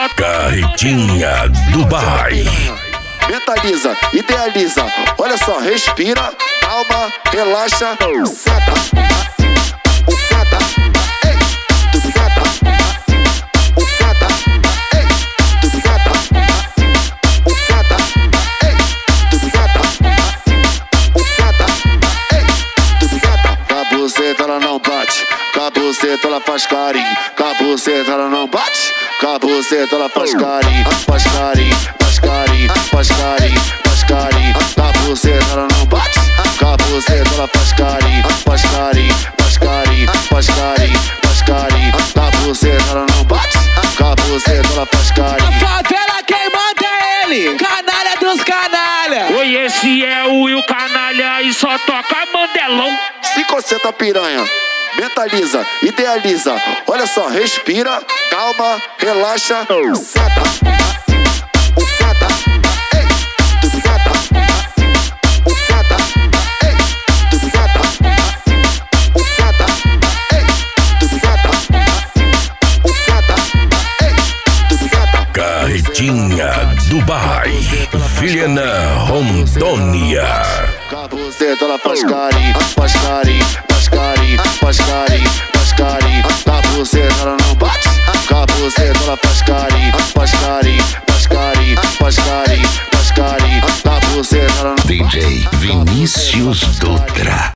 Carretinha Dubai. Mentaliza, idealiza, olha só, respira, calma, relaxa, senta, senta, ei, tu senta, senta, ei, tu senta, senta, ei, tu senta, senta, ei, tu senta. Com a buceta ela não bate, com a buceta ela faz carinho, com a buceta ela não bate, com a buceta ela faz carinho, faz carinho, faz carinho, faz carinho, faz carinho. Com a buceta ela não bate, com a buceta ela faz carinho, faz carinho, faz carinho, faz carinho, faz carinho. Com a buceta ela não bate, com a buceta ela faz carinho. A favela quem manda é ele, canalha dos canalha. Oi, esse é o Will Canalha e só toca Mandelão. Se concentra piranha, mentaliza, idealiza, olha só, respira, calma, relaxa, senta, senta, ei, tu senta, senta, ei, tu senta, senta, ei, tu senta, senta, ei, tu senta. Carretinha Dubai. Vilhena, Rondônia. Com a buceta ela faz carinho, faz carinho, faz carinho, faz carinho, faz carinho. Com a buceta ela não bate, com a buceta ela faz carinho, faz carinho, faz carinho, faz carinho, faz carinho. Com a buceta ela não bate. DJ Vinícius Dutra.